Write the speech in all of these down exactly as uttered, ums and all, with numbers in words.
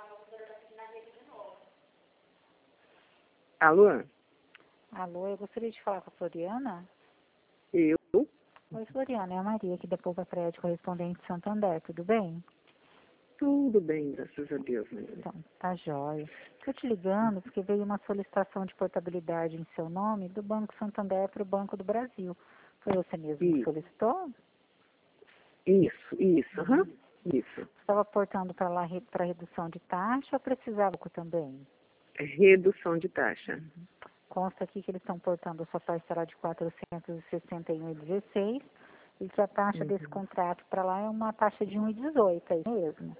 Alô? Alô, eu gostaria de falar com a Floriana. Eu? Oi, Floriana, é a Maria aqui da Poupa Prédio, correspondente de Santander, tudo bem? Tudo bem, graças a Deus, Maria. Então, tá jóia. Estou te ligando porque veio uma solicitação de portabilidade em seu nome do Banco Santander para o Banco do Brasil. Foi você mesmo que Isso, solicitou? isso, isso, aham, isso. Estava portando para lá para redução de taxa ou precisava também? Redução de taxa. Consta aqui que eles estão portando a sua parcela de quatrocentos e sessenta e um vírgula dezesseis e que a taxa Uhum. desse contrato para lá é uma taxa de um vírgula dezoito, é isso mesmo?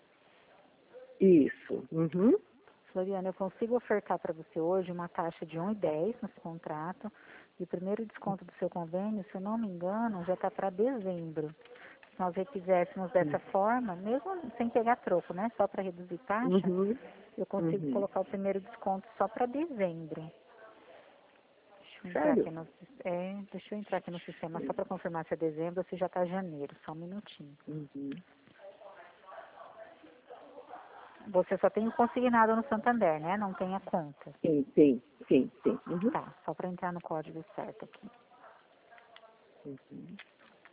Isso, uhum. Floriana, eu consigo ofertar para você hoje uma taxa de um vírgula dez no seu contrato e o primeiro desconto do seu convênio, se eu não me engano, já está para dezembro. Se nós refizéssemos dessa forma, mesmo sem pegar troco, né? Só para reduzir taxa, Uhum. eu consigo Uhum. colocar o primeiro desconto só para dezembro. Deixa eu entrar Sério? aqui no, é, deixa eu entrar aqui no sistema só para confirmar se é dezembro ou se já está janeiro. Só um minutinho. Uhum. Você só tem o consignado no Santander, né? Não tem a conta. Sim, sim, sim, sim. Uhum. Tá, só para entrar no código certo aqui. Uhum.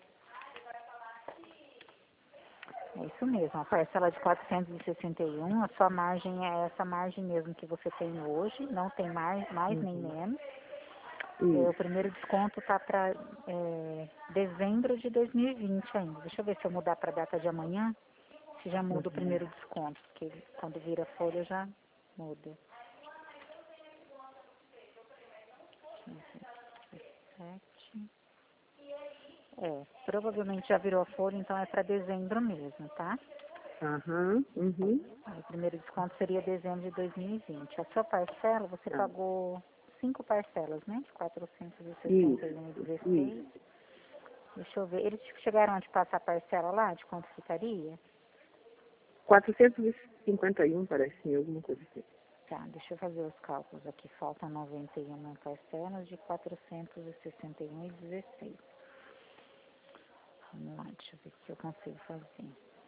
É isso mesmo, a parcela de quatrocentos e sessenta e um, a sua margem é essa margem mesmo que você tem hoje, não tem mais, mais nem Uhum. menos. É, o Isso. primeiro desconto tá para é, dezembro de dois mil e vinte ainda. Deixa eu ver se eu mudar para a data de amanhã, se já muda o Uhum. primeiro desconto, porque quando vira folha já muda. Sete. É, provavelmente já virou a folha, então é para dezembro mesmo, tá? Aham, uhum. Aí o primeiro desconto seria dezembro de dois mil e vinte. A sua parcela, você Tá. pagou cinco parcelas, né? De quatrocentos e sessenta e um vírgula Isso, dezesseis. isso. Deixa eu ver. Eles chegaram a te passar a parcela lá, de quanto ficaria? quatrocentos e cinquenta e um, parece, alguma coisa assim. Tá, deixa eu fazer os cálculos aqui. Faltam noventa e uma parcelas de quatrocentos e sessenta e um vírgula dezesseis. Vamos lá, deixa eu ver o que eu consigo fazer.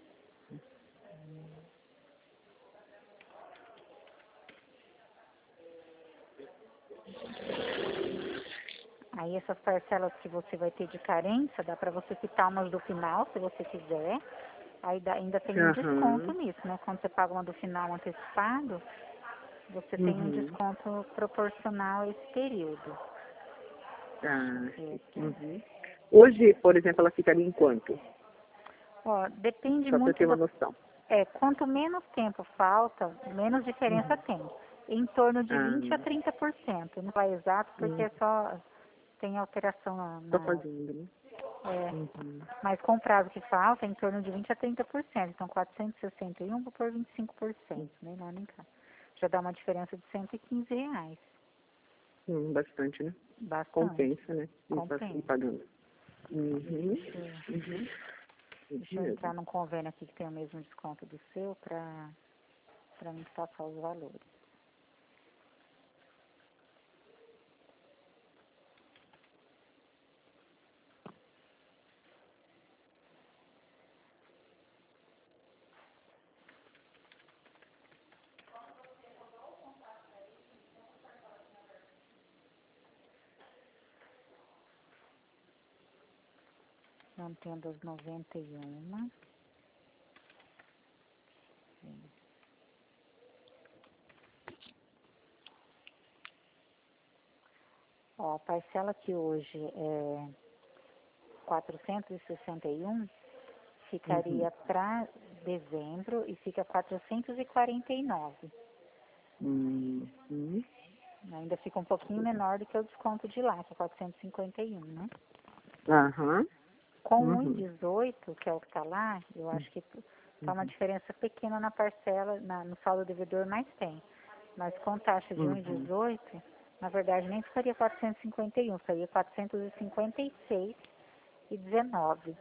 Aí essas parcelas que você vai ter de carência, dá para você quitar umas do final, se você quiser. Aí dá, ainda tem um desconto Aham. nisso, né? Quando você paga uma do final antecipado, você tem um Uhum. desconto proporcional a esse período. Ah, Deixa eu ver sim. aqui. Uhum. Hoje, por exemplo, ela ficaria em quanto? Ó, depende Só para eu muito ter uma do... noção. É, quanto menos tempo falta, menos diferença Uhum. tem. Em torno de Ah, vinte a trinta por cento. Não vai exato porque uhum. é só tem alteração na, Tô na- fazendo, né? é, Uhum. mas com o prazo que falta, é em torno de vinte a trinta por cento. Então, quatrocentos e sessenta e um vou por vinte e cinco por cento, nem lá nem cá. Já dá uma diferença de cento e quinze reais. Hum, bastante, né? Bastante. Compensa, né? Ir pa- ir Compensa. pagando. Uhum. Deixa, eu- Uhum. Isso deixa eu entrar mesmo. num convênio aqui que tem o mesmo desconto do seu para para me passar os valores. Mantendo as noventa e um. Ó, a parcela que hoje é quatrocentos e sessenta e um Uhum. ficaria para dezembro e fica quatrocentos e quarenta e nove. Uhum. Ainda fica um pouquinho menor do que o desconto de lá, que é quatrocentos e cinquenta e um, né? Aham. Com um Uhum. vírgula dezoito, que é o que está lá, eu acho que está uma Uhum. diferença pequena na parcela, na, no saldo devedor, mas tem. Mas com taxa de um vírgula Uhum. dezoito, na verdade nem ficaria quatrocentos e cinquenta e um, ficaria quatrocentos e cinquenta e seis e dezenove.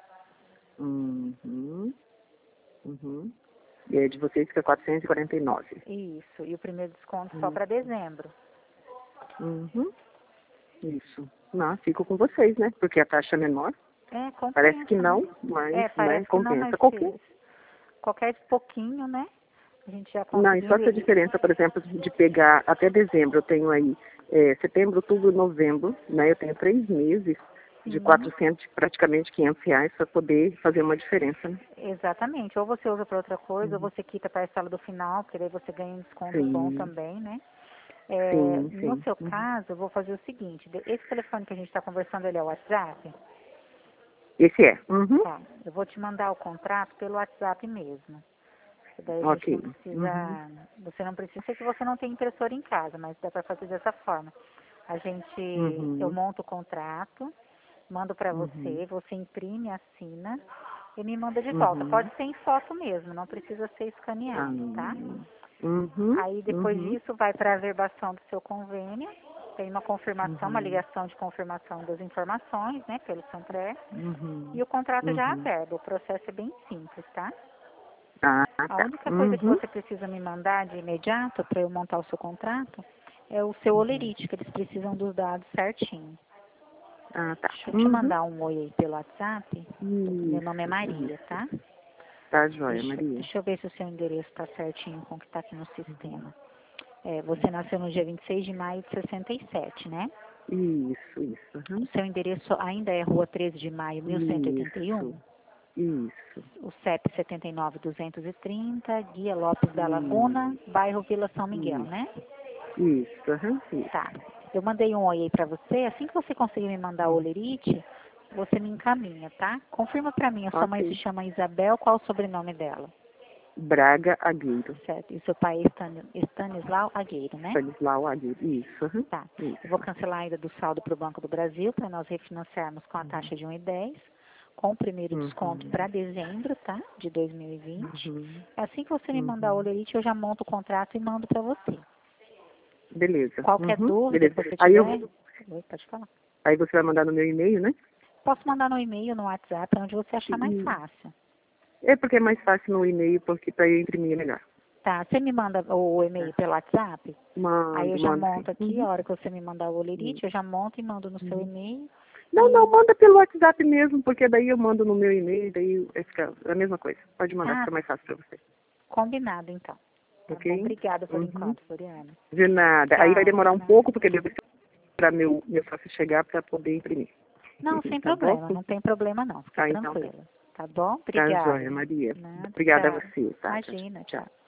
Uhum. Uhum. E aí de vocês fica quatrocentos e quarenta e nove. Isso, e o primeiro desconto só Uhum. para dezembro. Uhum. Isso. Não, fico com vocês, né? Porque a taxa é menor. É, Parece que compensa, né? não, mas, É, né, parece que não, compensa mas qualquer. se- qualquer pouquinho, né? A gente já Não, e conseguiu só essa enviar. diferença, por exemplo, de pegar até dezembro, eu tenho aí é, setembro, outubro, novembro, né? Eu tenho três meses de Sim, quatrocentos, praticamente quinhentos reais para poder fazer uma diferença, né? exatamente. Ou você usa para outra coisa, ou Uhum. você quita a parcela do final, porque daí você ganha um desconto bom Sim, também, né? É, sim, no sim. seu Uhum. caso, eu vou fazer o seguinte, de- esse telefone que a gente está conversando, ele é o WhatsApp? Esse é. Uhum. Tá. Eu vou te mandar o contrato pelo WhatsApp mesmo. Que daí a gente não Ok. Uhum. precisa, você não precisa, sei que você não tem impressora em casa, mas dá para fazer dessa forma. A gente, eu Uhum. monto o contrato, mando para Uhum. você, você imprime, assina e me manda de volta. Uhum. Pode ser em foto mesmo, não precisa ser Ah, escaneado, tá? uhum. Aí depois Uhum. disso vai para a averbação do seu convênio, tem uma confirmação, uma Uhum. ligação de confirmação das informações, né, pelo Santander, e Uhum. o contrato já Uhum. averba. O processo é bem simples, tá? Ah, A tá. única coisa que Uhum. você precisa me mandar de imediato para eu montar o seu contrato é o seu Uhum. olerite, que eles precisam dos dados certinho. Ah, tá. Deixa eu te Uhum. mandar um oi aí pelo WhatsApp. Meu nome é Isso, Maria, isso. tá? Tá joia, Deixa, Maria. deixa eu ver se o seu endereço está certinho com o que está aqui no sistema. É, você nasceu no dia vinte e seis de maio de sessenta e sete, né? Isso, isso. O Uhum. seu endereço ainda é Rua treze de Maio, mil cento e oitenta e um? Isso. Isso. O C E P setenta e nove duzentos e trinta, Guia Lopes da Laguna, Isso. bairro Vila São Miguel, Isso. né? Isso. Uhum. Tá. Isso. Eu mandei um oi aí pra você. Assim que você conseguir me mandar o olerite, você me encaminha, tá? Confirma pra mim. A sua mãe se Ok. chama Isabel. Qual o sobrenome dela? Braga Agueiro. Certo. E seu pai é Stan- Stanislau Agueiro, né? Stanislau Agueiro. Isso. Uhum. Tá. Eu vou Isso. cancelar ainda do saldo para o Banco do Brasil para nós refinanciarmos com a taxa de um e dez, com o primeiro desconto Uhum. para dezembro, tá? De dois mil e vinte. Uhum. Assim que você me mandar o Uhum. olerite, eu já monto o contrato e mando para você. Beleza. Qualquer Uhum. dúvida Beleza. que você Aí, tiver, eu, oi, pode falar. aí você vai mandar no meu e-mail, né? Posso mandar no e-mail, no WhatsApp, onde você achar mais E, fácil. é porque é mais fácil no e-mail, porque para eu imprimir é melhor. Tá, você me manda o e-mail pelo WhatsApp? Aí eu Mando, já mando sim. monto aqui, a Uhum. hora que você me mandar o Uhum. olerite, eu já monto e mando no seu Uhum. e-mail. Não, não, E, manda pelo WhatsApp mesmo, porque daí eu mando no meu e-mail, daí é fica a mesma coisa. Pode mandar, ah, fica mais fácil para você. combinado então. Tá bom, Ok? obrigada pelo Uhum. encontro, Floriana. De nada. Aí vai Tchau, demorar de um nada. pouco, porque devo esperar meu, meu sócio chegar para poder imprimir. Não, sem Tá bom? problema, não tem problema não, fica Tá, então tá. tranquila. Tá bom? Tá Obrigada. joia, Maria. Nada, Obrigada a tchau. você, tá? Tchau, Imagina, tchau. tchau.